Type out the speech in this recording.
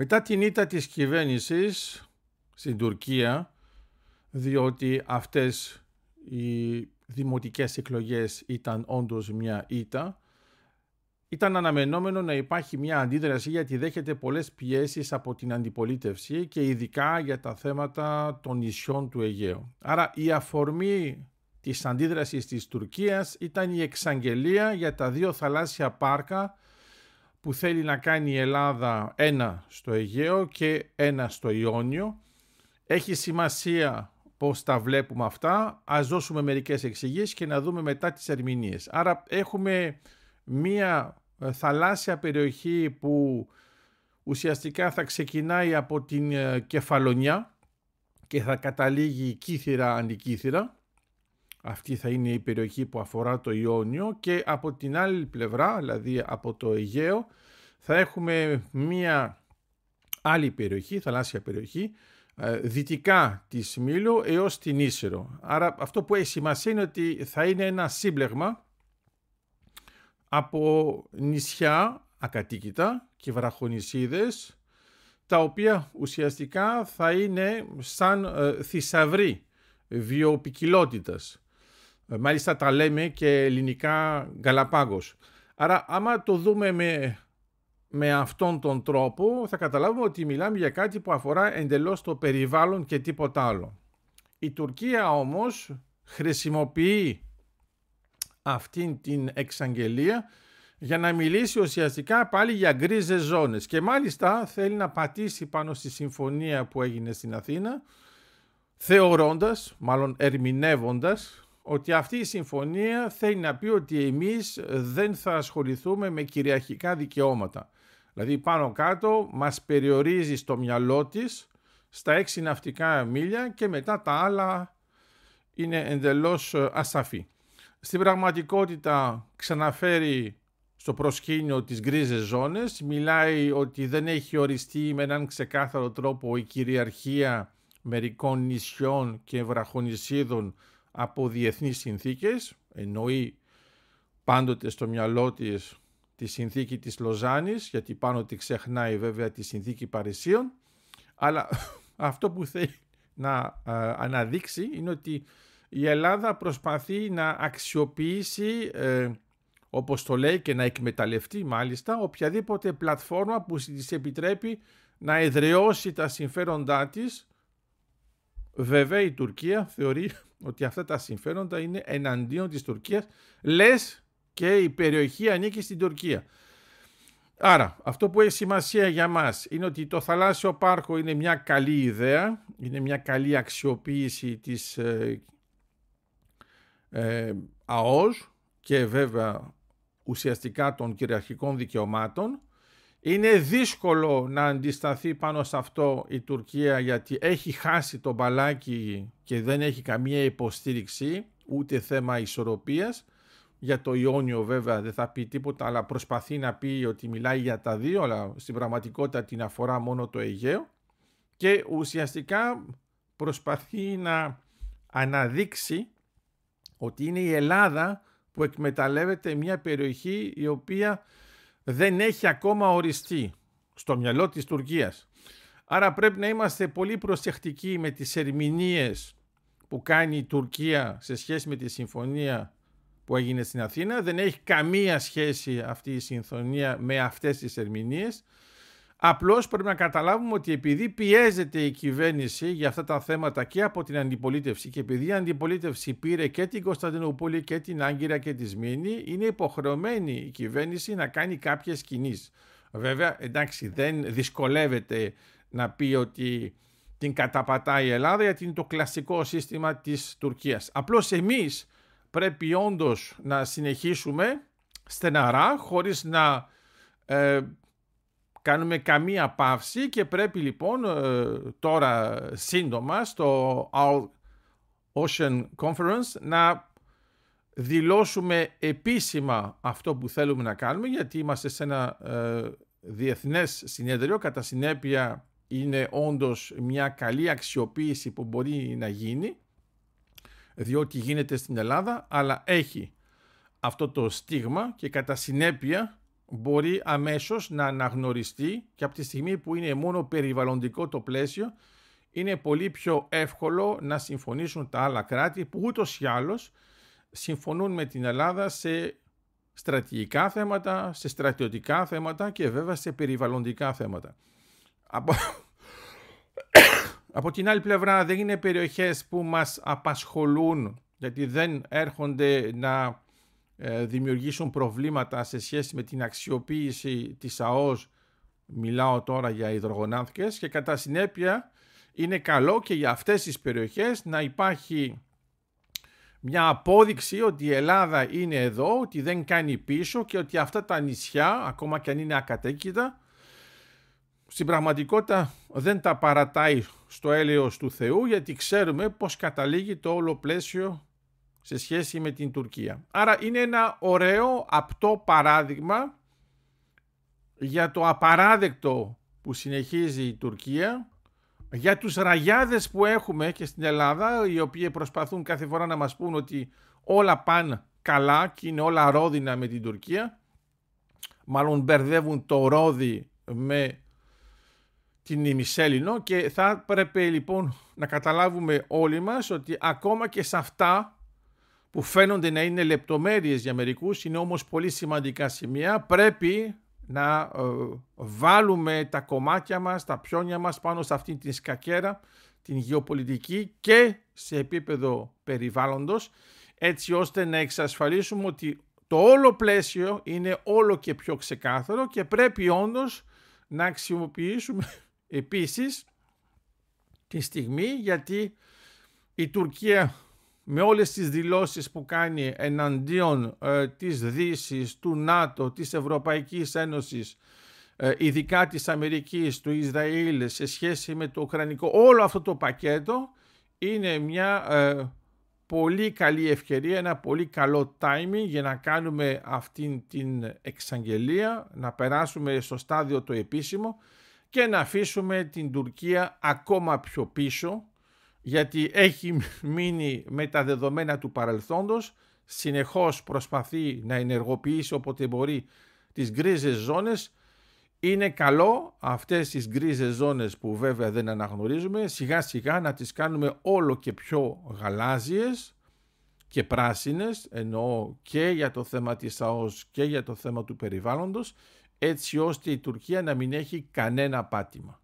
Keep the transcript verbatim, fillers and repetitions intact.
Μετά την ήττα της κυβέρνησης στην Τουρκία, διότι αυτές οι δημοτικές εκλογές ήταν όντως μια ήττα, ήταν αναμενόμενο να υπάρχει μια αντίδραση, γιατί δέχεται πολλές πιέσεις από την αντιπολίτευση και ειδικά για τα θέματα των νησιών του Αιγαίου. Άρα η αφορμή της αντίδρασης της Τουρκίας ήταν η εξαγγελία για τα δύο θαλάσσια πάρκα που θέλει να κάνει η Ελλάδα, ένα στο Αιγαίο και ένα στο Ιόνιο. Έχει σημασία πώς τα βλέπουμε αυτά. Ας δώσουμε μερικές εξηγήσεις και να δούμε μετά τις ερμηνείες. Άρα έχουμε μία θαλάσσια περιοχή που ουσιαστικά θα ξεκινάει από την Κεφαλονιά και θα καταλήγει Κύθυρα-Αντικύθυρα. Αυτή θα είναι η περιοχή που αφορά το Ιόνιο, και από την άλλη πλευρά, δηλαδή από το Αιγαίο, θα έχουμε μία άλλη περιοχή, θαλάσσια περιοχή, δυτικά της Μήλου έως την Ίσσερο. Άρα αυτό που έχει σημασία είναι ότι θα είναι ένα σύμπλεγμα από νησιά ακατοίκητα και βραχονησίδες, τα οποία ουσιαστικά θα είναι σαν ε, θησαυροί βιοποικιλότητας. Μάλιστα τα λέμε και ελληνικά Γκαλαπάγκος. Άρα άμα το δούμε με, με αυτόν τον τρόπο, θα καταλάβουμε ότι μιλάμε για κάτι που αφορά εντελώς το περιβάλλον και τίποτα άλλο. Η Τουρκία όμως χρησιμοποιεί αυτήν την εξαγγελία για να μιλήσει ουσιαστικά πάλι για γκρίζες ζώνες, και μάλιστα θέλει να πατήσει πάνω στη συμφωνία που έγινε στην Αθήνα, θεωρώντας, μάλλον ερμηνεύοντας, ότι αυτή η συμφωνία θέλει να πει ότι εμείς δεν θα ασχοληθούμε με κυριαρχικά δικαιώματα. Δηλαδή πάνω κάτω μας περιορίζει στο μυαλό της στα έξι ναυτικά μίλια και μετά τα άλλα είναι εντελώς ασαφή. Στην πραγματικότητα ξαναφέρει στο προσκήνιο τις γκρίζες ζώνες, μιλάει ότι δεν έχει οριστεί με έναν ξεκάθαρο τρόπο η κυριαρχία μερικών νησιών και βραχονησίδων από διεθνείς συνθήκες, εννοεί πάντοτε στο μυαλό της τη συνθήκη της Λοζάνης, γιατί πάνω τη ξεχνάει βέβαια τη συνθήκη Παρισίων, αλλά αυτό που θέλει να α, αναδείξει είναι ότι η Ελλάδα προσπαθεί να αξιοποιήσει, ε, όπως το λέει, και να εκμεταλλευτεί μάλιστα οποιαδήποτε πλατφόρμα που της επιτρέπει να εδραιώσει τα συμφέροντά της. Βέβαια η Τουρκία θεωρεί ότι αυτά τα συμφέροντα είναι εναντίον της Τουρκίας, λες και η περιοχή ανήκει στην Τουρκία. Άρα αυτό που έχει σημασία για μας είναι ότι το θαλάσσιο πάρκο είναι μια καλή ιδέα, είναι μια καλή αξιοποίηση της ε, ε, ΑΟΣ και βέβαια ουσιαστικά των κυριαρχικών δικαιωμάτων. Είναι δύσκολο να αντισταθεί πάνω σε αυτό η Τουρκία, γιατί έχει χάσει το μπαλάκι και δεν έχει καμία υποστήριξη, ούτε θέμα ισορροπίας. Για το Ιόνιο βέβαια δεν θα πει τίποτα, αλλά προσπαθεί να πει ότι μιλάει για τα δύο, αλλά στην πραγματικότητα την αφορά μόνο το Αιγαίο, και ουσιαστικά προσπαθεί να αναδείξει ότι είναι η Ελλάδα που εκμεταλλεύεται μια περιοχή η οποία δεν έχει ακόμα οριστεί στο μυαλό της Τουρκίας. Άρα πρέπει να είμαστε πολύ προσεκτικοί με τις ερμηνείες που κάνει η Τουρκία σε σχέση με τη συμφωνία που έγινε στην Αθήνα. Δεν έχει καμία σχέση αυτή η συμφωνία με αυτές τις ερμηνείες. Απλώς πρέπει να καταλάβουμε ότι επειδή πιέζεται η κυβέρνηση για αυτά τα θέματα και από την αντιπολίτευση, και επειδή η αντιπολίτευση πήρε και την Κωνσταντινούπολη και την Άγκυρα και τη Σμύρνη, είναι υποχρεωμένη η κυβέρνηση να κάνει κάποιες κινήσεις. Βέβαια, εντάξει, δεν δυσκολεύεται να πει ότι την καταπατάει η Ελλάδα, γιατί είναι το κλασικό σύστημα της Τουρκίας. Απλώς εμείς πρέπει όντως να συνεχίσουμε στεναρά, χωρίς να ε, κάνουμε καμία παύση, και πρέπει λοιπόν ε, τώρα σύντομα στο Our Ocean Conference να δηλώσουμε επίσημα αυτό που θέλουμε να κάνουμε, γιατί είμαστε σε ένα ε, διεθνές συνέδριο. Κατά συνέπεια είναι όντως μια καλή αξιοποίηση που μπορεί να γίνει, διότι γίνεται στην Ελλάδα, αλλά έχει αυτό το στίγμα, και κατά συνέπεια μπορεί αμέσως να αναγνωριστεί και από τη στιγμή που είναι μόνο περιβαλλοντικό το πλαίσιο, είναι πολύ πιο εύκολο να συμφωνήσουν τα άλλα κράτη που ούτως ή άλλως συμφωνούν με την Ελλάδα σε στρατηγικά θέματα, σε στρατιωτικά θέματα και βέβαια σε περιβαλλοντικά θέματα. Από, από την άλλη πλευρά δεν είναι περιοχές που μας απασχολούν, γιατί δεν έρχονται να ε, δημιουργήσουν προβλήματα σε σχέση με την αξιοποίηση της ΑΟΣ. Μιλάω τώρα για υδρογονάνθηκες και κατά συνέπεια είναι καλό και για αυτές τις περιοχές να υπάρχει μια απόδειξη ότι η Ελλάδα είναι εδώ, ότι δεν κάνει πίσω και ότι αυτά τα νησιά, ακόμα και αν είναι ακατοίκητα, στην πραγματικότητα δεν τα παρατάει στο έλεος του Θεού, γιατί ξέρουμε πώς καταλήγει το όλο πλαίσιο σε σχέση με την Τουρκία. Άρα είναι ένα ωραίο, απτό παράδειγμα για το απαράδεκτο που συνεχίζει η Τουρκία, για τους ραγιάδες που έχουμε και στην Ελλάδα, οι οποίοι προσπαθούν κάθε φορά να μας πούν ότι όλα πάνε καλά και είναι όλα ρόδινα με την Τουρκία. Μάλλον μπερδεύουν το ρόδι με την ημισέλινο και θα πρέπει λοιπόν να καταλάβουμε όλοι μας ότι ακόμα και σε αυτά που φαίνονται να είναι λεπτομέρειες για μερικούς, είναι όμως πολύ σημαντικά σημεία, πρέπει να ε, βάλουμε τα κομμάτια μας, τα πιόνια μας πάνω σε αυτήν την σκακέρα, την γεωπολιτική και σε επίπεδο περιβάλλοντος, έτσι ώστε να εξασφαλίσουμε ότι το όλο πλαίσιο είναι όλο και πιο ξεκάθαρο και πρέπει όντως να αξιοποιήσουμε επίσης τη στιγμή, γιατί η Τουρκία με όλες τις δηλώσεις που κάνει εναντίον ε, της Δύσης, του ΝΑΤΟ, της Ευρωπαϊκής Ένωσης, ε, ειδικά της Αμερικής, του Ισραήλ σε σχέση με το Ουκρανικό, όλο αυτό το πακέτο είναι μια ε, πολύ καλή ευκαιρία, ένα πολύ καλό timing για να κάνουμε αυτήν την εξαγγελία, να περάσουμε στο στάδιο το επίσημο και να αφήσουμε την Τουρκία ακόμα πιο πίσω, γιατί έχει μείνει με τα δεδομένα του παρελθόντος, συνεχώς προσπαθεί να ενεργοποιήσει όποτε μπορεί τις γκρίζες ζώνες. Είναι καλό αυτές τις γκρίζες ζώνες που βέβαια δεν αναγνωρίζουμε, σιγά σιγά να τις κάνουμε όλο και πιο γαλάζιες και πράσινες, εννοώ και για το θέμα της ΑΟΣ και για το θέμα του περιβάλλοντος, έτσι ώστε η Τουρκία να μην έχει κανένα πάτημα.